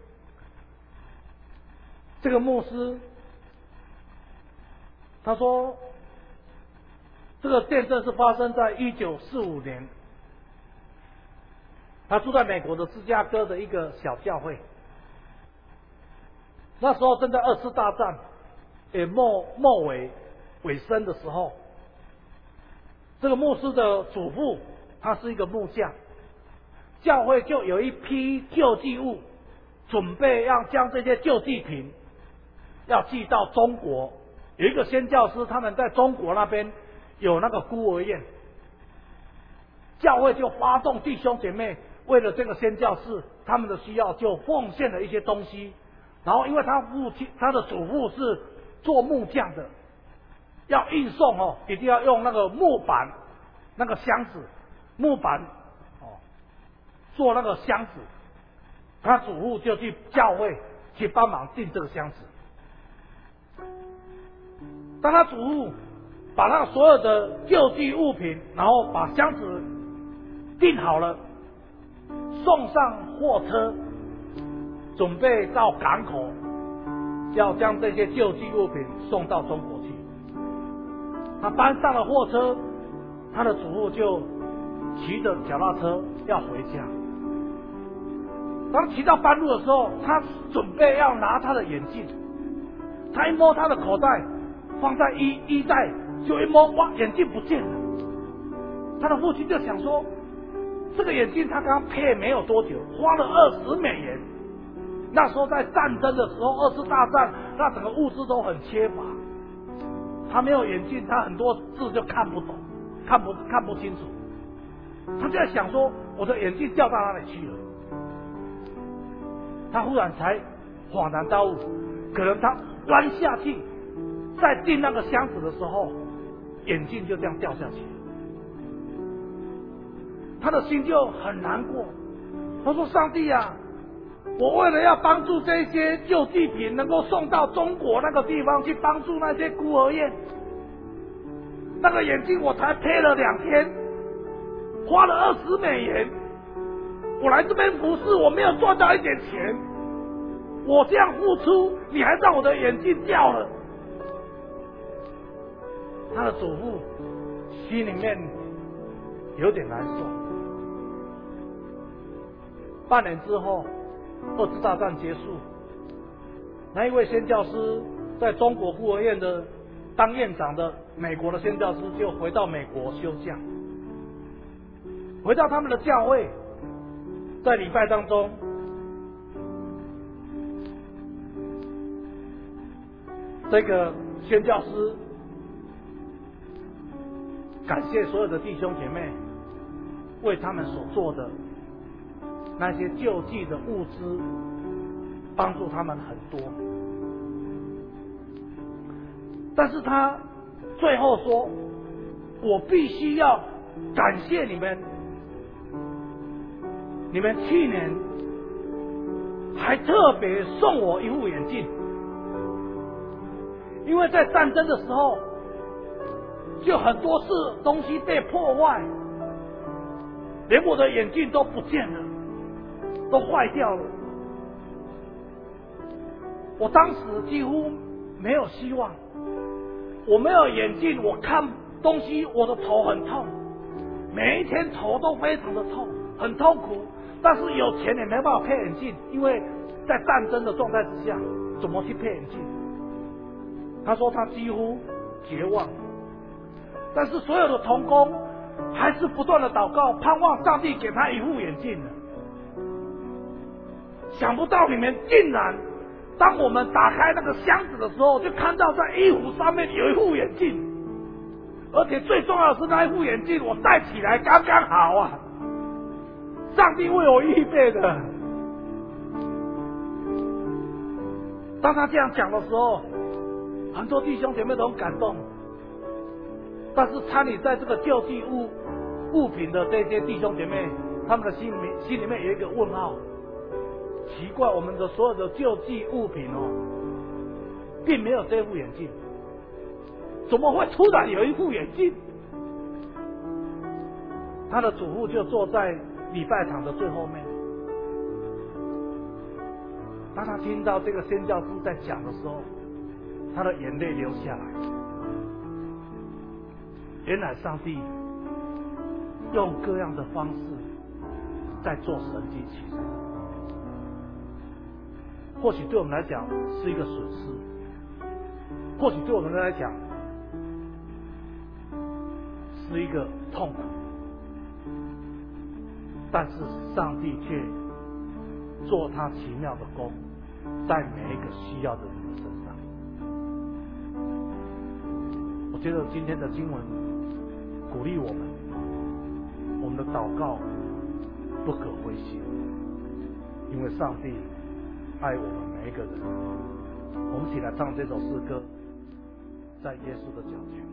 S3: 这个牧师他说，这个见证是发生在1945年。他住在美国的芝加哥的一个小教会，那时候正在2次大战也末尾声的时候，这个牧师的祖父他是一个木匠，教会就有一批救济物，准备要将这些救济品要寄到中国。有一个宣教师，他们在中国那边有那个孤儿院，教会就发动弟兄姐妹，为了这个宣教士他们的需要，就奉献了一些东西。然后因为他的祖父是做木匠的，要运送一定要用那个木板，那个箱子木板做那个箱子，他祖父就去教会去帮忙订这个箱子。当他祖父把他所有的救济物品，然后把箱子订好了，送上货车，准备到港口，要将这些救济物品送到中国去。他搬上了货车，他的祖父就骑着脚踏车要回家。当骑到半路的时候，他准备要拿他的眼镜，他一摸他的口袋，放在衣袋，就一摸，哇，眼镜不见了。他的父亲就想说，这个眼镜他刚配没有多久，花了$20。那时候在战争的时候，2次大战，那整个物资都很缺乏。他没有眼镜，他很多字就看不懂，看不清楚。他就在想说，我的眼镜掉到哪里去了？他忽然才恍然大悟，可能他弯下去，在订那个箱子的时候，眼镜就这样掉下去。他的心就很难过。他说：“上帝啊，我为了要帮助这些救济品能够送到中国那个地方去帮助那些孤儿院，那个眼镜我才配了2天，花了$20。我来这边服侍，我没有赚到一点钱，我这样付出，你还让我的眼镜掉了。”他的祖父心里面有点难受。半年之后，2次大战结束，那一位宣教师在中国孤儿院的当院长的美国的宣教师就回到美国休假，回到他们的教会，在礼拜当中，这个宣教师感谢所有的弟兄姐妹为他们所做的那些救济的物资，帮助他们很多。但是他最后说，我必须要感谢你们，你们去年还特别送我一副眼镜，因为在战争的时候就很多次东西被破坏，连我的眼镜都不见了，都坏掉了。我当时几乎没有希望，我没有眼镜，我看东西我的头很痛，每一天头都非常的痛，很痛苦。但是有钱也没办法配眼镜，因为在战争的状态之下，怎么去配眼镜？他说他几乎绝望，但是所有的同工还是不断的祷告，盼望上帝给他一副眼镜的。想不到你们竟然，当我们打开那个箱子的时候，就看到在衣服上面有一副眼镜，而且最重要的是那一副眼镜我戴起来刚刚好啊！上帝为我预备的。当他这样讲的时候，很多弟兄姐妹都很感动，但是参与在这个救济物品的这些弟兄姐妹，他们的心里面有一个问号。奇怪，我们的所有的救济物品并没有这副眼镜，怎么会突然有一副眼镜？他的祖父就坐在礼拜堂的最后面。当他听到这个宣教师在讲的时候，他的眼泪流下来。原来上帝用各样的方式在做神迹奇事。或许对我们来讲是一个损失，或许对我们来讲是一个痛苦，但是上帝却做他奇妙的工，在每一个需要的人的身上。我觉得今天的经文鼓励我们的祷告不可灰心，因为上帝爱我们每一个人。我们一起来唱这首诗歌，在耶稣的脚前。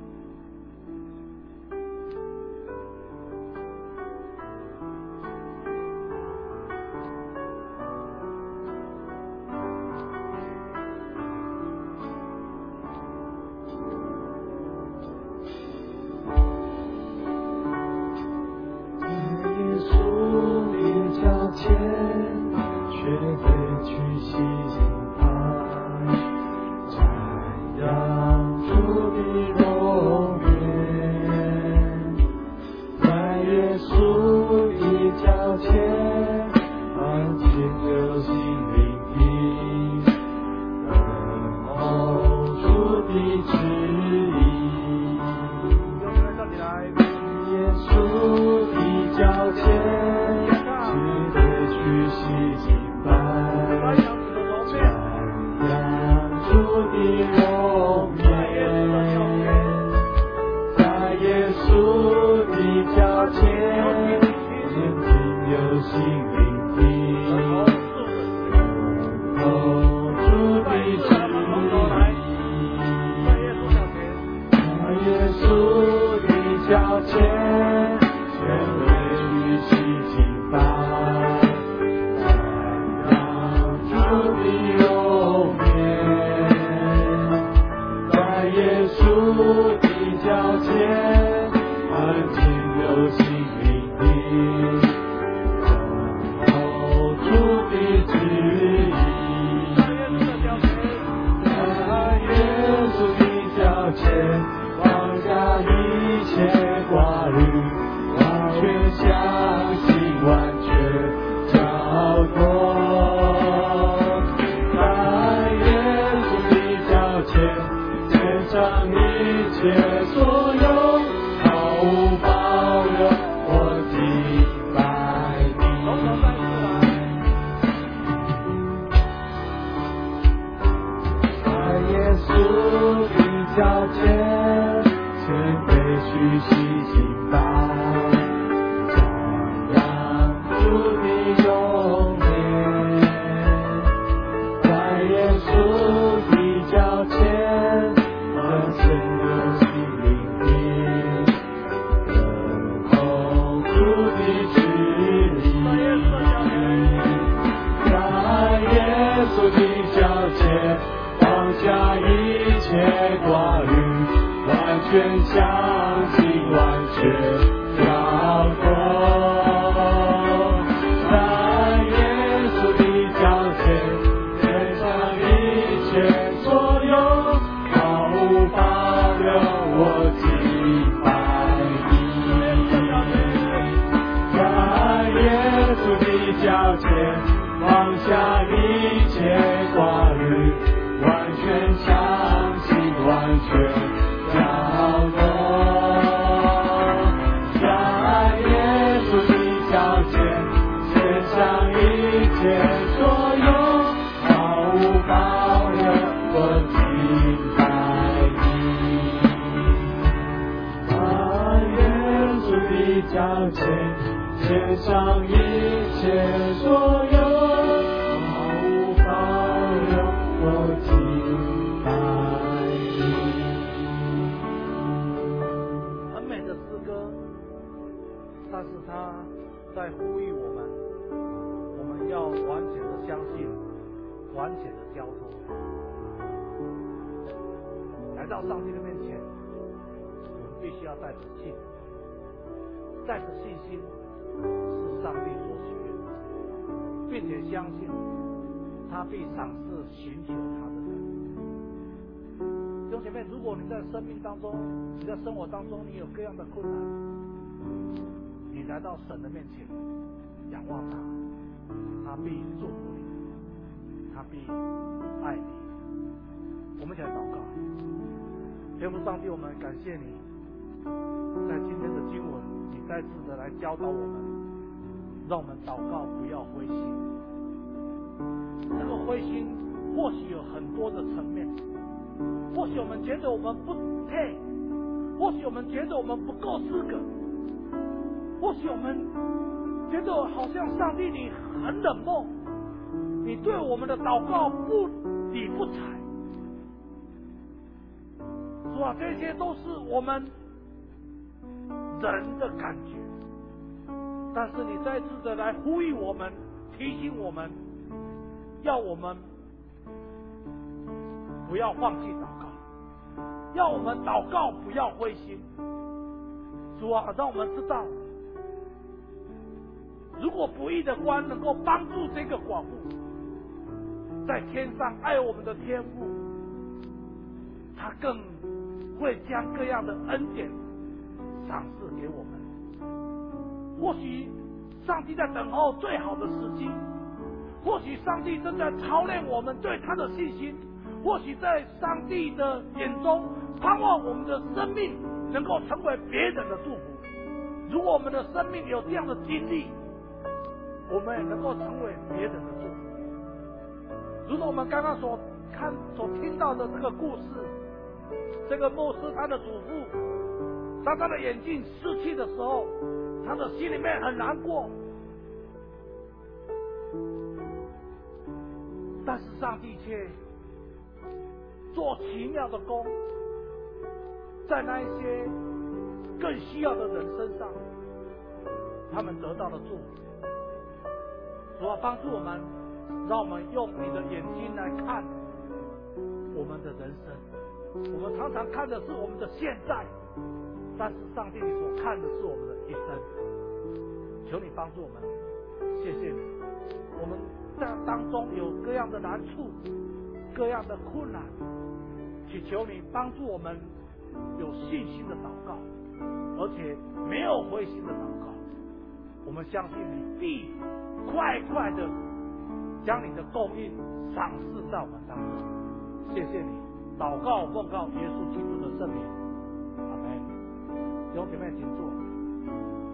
S4: 脚前，谦卑屈细心吧，瞻仰主的容颜，在耶稣的脚前，和整个心灵里，等候主的旨意，在耶稣的脚前，放下一切挂虑，完全相信，完全交托，在耶稣的脚前，献上一切所有，毫无保留，我敬拜你。在耶稣的脚前，放下一切挂虑，完全相信，完全交托，在耶稣的脚前，献上一切所有，毫无保留，我敬拜你。在耶稣的脚前，献上一切所有，毫无保留，我敬拜你。
S3: 很美的诗歌，但是它在呼吁我们要完全的相信，完全的交托，来到上帝的面前，我们必须要带着信，带着信心是上帝所喜悦的，并且相信他必赏赐寻求他的人。弟兄姐妹，如果你在生命当中，你在生活当中，你有各样的困难，你来到神的面前，仰望他，他必祝福你，他必爱你。我们一起来祷告。天父上帝，我们感谢你，在今天的经文，你再次的来教导我们，让我们祷告不要灰心。这个灰心或许有很多的层面，或许我们觉得我们不配，或许我们觉得我们不够资格，或许我们觉得好像上帝你很冷漠，你对我们的祷告不理不睬。主啊，这些都是我们人的感觉，但是你再次的来呼吁我们，提醒我们，要我们不要放弃祷告，要我们祷告不要灰心。主啊，让我们知道，如果不义的官能够帮助这个寡妇，在天上爱我们的天父，他更会将各样的恩典赏赐给我们。或许上帝在等候最好的时机，或许上帝正在操练我们对他的信心，或许在上帝的眼中盼望我们的生命能够成为别人的祝福。如果我们的生命有这样的经历，我们也能够成为别人的祝福。如果我们刚刚所听到的这个故事，这个牧师他的祖父，当他的眼镜失去的时候，他的心里面很难过，但是上帝却做奇妙的工，在那一些更需要的人身上，他们得到了祝福。主啊，帮助我们，让我们用你的眼睛来看我们的人生。我们常常看的是我们的现在，但是上帝你所看的是我们的一生。求你帮助我们，谢谢你。我们在当中有各样的难处，各样的困难，祈求你帮助我们有信心的祷告，而且没有灰心的祷告。我们相信你必快快的将你的供应赏赐在我们当中。谢谢你，祷告奉告耶稣基督的圣名，阿门。弟兄姐妹请坐。